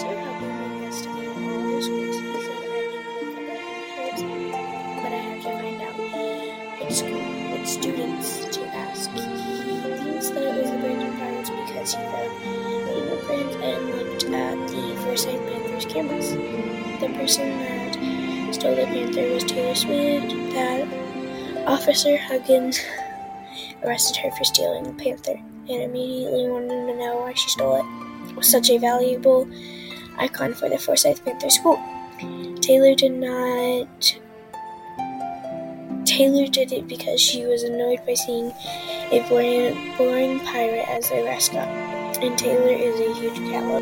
Officer Huggin investigated all the schools. He said, I can look up records, but I have to find out which school, which students to ask. He thinks that it was the Brandon Pirates because he found fingerprints and looked at the Forsyth Panthers cameras. The person that stole the panther was Taylor Swift. That Officer Huggins arrested her for stealing the panther and immediately wanted to know why she stole it. It was such a valuable icon for the Forsyth Panther School. Taylor did it because she was annoyed by seeing a boring pirate as their mascot. And Taylor is a huge cat lover.